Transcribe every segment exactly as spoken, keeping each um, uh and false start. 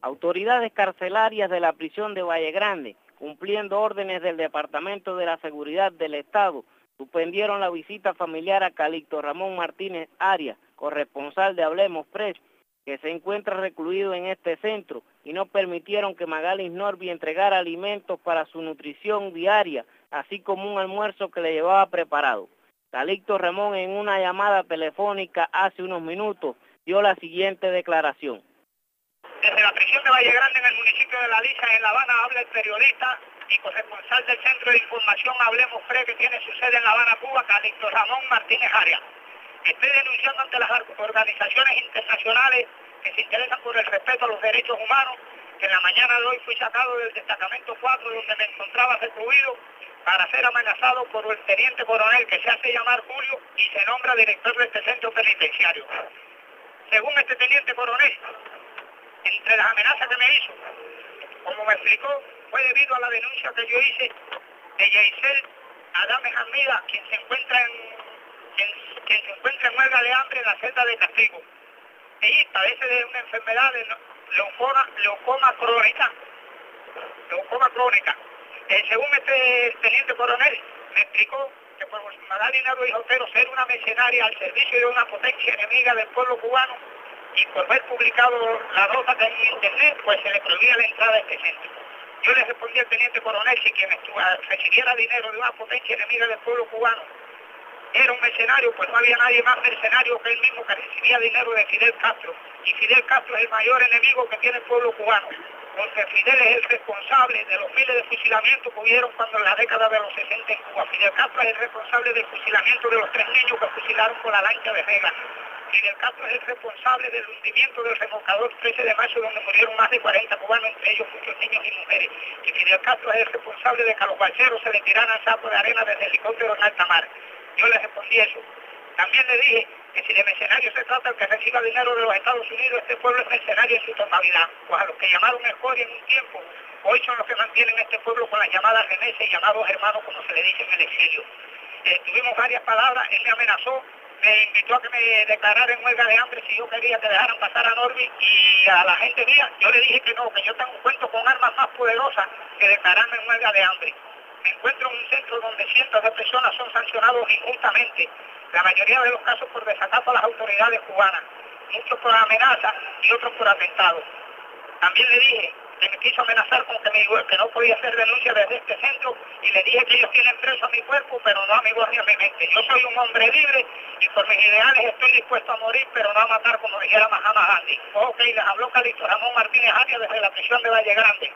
Autoridades carcelarias de la prisión de Valle Grande, cumpliendo órdenes del Departamento de la Seguridad del Estado, suspendieron la visita familiar a Calixto Ramón Martínez Arias, corresponsal de Hablemos Press, que se encuentra recluido en este centro, y no permitieron que Magalis Norby entregara alimentos para su nutrición diaria, así como un almuerzo que le llevaba preparado. Calixto Ramón, en una llamada telefónica hace unos minutos, dio la siguiente declaración. Desde la prisión de Valle Grande, en el municipio de La Lisa, en La Habana, habla el periodista y corresponsal del Centro de Información Hablemos Press, que tiene su sede en La Habana, Cuba, Calixto Ramón Martínez Arias. Estoy denunciando ante las organizaciones internacionales que se interesan por el respeto a los derechos humanos, que en la mañana de hoy fui sacado del destacamento cuatro, donde me encontraba recluido, para ser amenazado por el teniente coronel, que se hace llamar Julio, y se nombra director de este centro penitenciario. Según este teniente coronel, entre las amenazas que me hizo, como me explicó, fue debido a la denuncia que yo hice de Yeisel Adame Jamida, quien se encuentra en quien, quien se encuentra en huelga de hambre en la celda de castigo. Ella padece de una enfermedad de leucoma, leucoma crónica. Leucoma crónica. Eh, según este teniente coronel, me explicó que por dar dinero y Otero ser una mercenaria al servicio de una potencia enemiga del pueblo cubano, y por haber publicado la nota en internet, pues se le prohibía la entrada a este centro. Yo le respondí al teniente coronel si quien recibiera dinero de una potencia enemiga del pueblo cubano era un mercenario, pues no había nadie más mercenario que él mismo, que recibía dinero de Fidel Castro. Y Fidel Castro es el mayor enemigo que tiene el pueblo cubano, porque Fidel es el responsable de los miles de fusilamientos que hubieron cuando en la década de los sesenta en Cuba. Fidel Castro es el responsable del fusilamiento de los tres niños que fusilaron con la lancha de Reagan. Fidel Castro es el responsable del hundimiento del remolcador trece de marzo, donde murieron más de cuarenta cubanos, entre ellos muchos niños y mujeres. Y Fidel Castro es el responsable de que a los balseros se le tiraran sacos de arena desde helicóptero en alta mar. Yo le respondí eso. También le dije que si de mercenario se trata, el que reciba dinero de los Estados Unidos, este pueblo es mercenario en su totalidad. Pues a los que llamaron escoria en un tiempo, hoy son los que mantienen este pueblo con las llamadas remesas y llamados hermanos, como se le dice en el exilio. Eh, tuvimos varias palabras, él me amenazó, me invitó a que me declarara en huelga de hambre si yo quería que dejaran pasar a Norby, y a la gente mía yo le dije que no, que yo tengo un cuento con armas más poderosas que declararme en huelga de hambre. Me encuentro en un centro donde cientos de personas son sancionados injustamente, la mayoría de los casos por desacato a las autoridades cubanas, muchos por amenazas y otros por atentados. También le dije que me quiso amenazar con que, me, que no podía hacer denuncia desde este centro, y le dije que ellos tienen preso a mi cuerpo, pero no a mi voz ni a mi mente. Yo soy un hombre libre y por mis ideales estoy dispuesto a morir, pero no a matar, como dijera Mahatma Gandhi. Ok, les habló Calixto Ramón Martínez Arias desde la prisión de Valle Grande.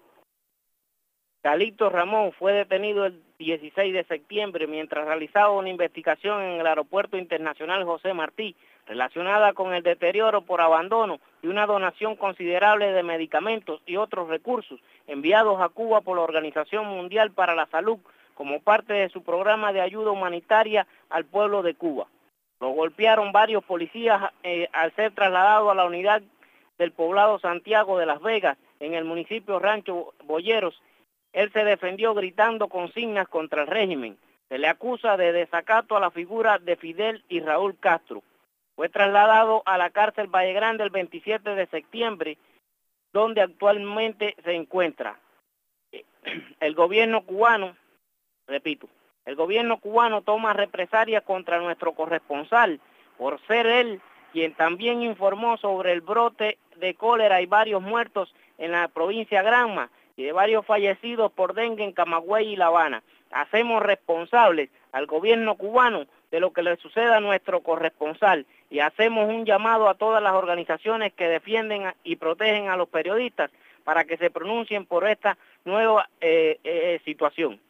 Calixto Ramón fue detenido el dieciséis de septiembre mientras realizaba una investigación en el Aeropuerto Internacional José Martí, relacionada con el deterioro por abandono y una donación considerable de medicamentos y otros recursos enviados a Cuba por la Organización Mundial para la Salud como parte de su programa de ayuda humanitaria al pueblo de Cuba. Lo golpearon varios policías eh, al ser trasladado a la unidad del poblado Santiago de Las Vegas, en el municipio Rancho Boyeros. Él se defendió gritando consignas contra el régimen. Se le acusa de desacato a la figura de Fidel y Raúl Castro. Fue trasladado a la cárcel Valle Grande el veintisiete de septiembre, donde actualmente se encuentra. El gobierno cubano, repito, el gobierno cubano toma represalias contra nuestro corresponsal por ser él quien también informó sobre el brote de cólera y varios muertos en la provincia Granma, y de varios fallecidos por dengue en Camagüey y La Habana. Hacemos responsables al gobierno cubano de lo que le suceda a nuestro corresponsal, y hacemos un llamado a todas las organizaciones que defienden y protegen a los periodistas para que se pronuncien por esta nueva eh, eh, situación.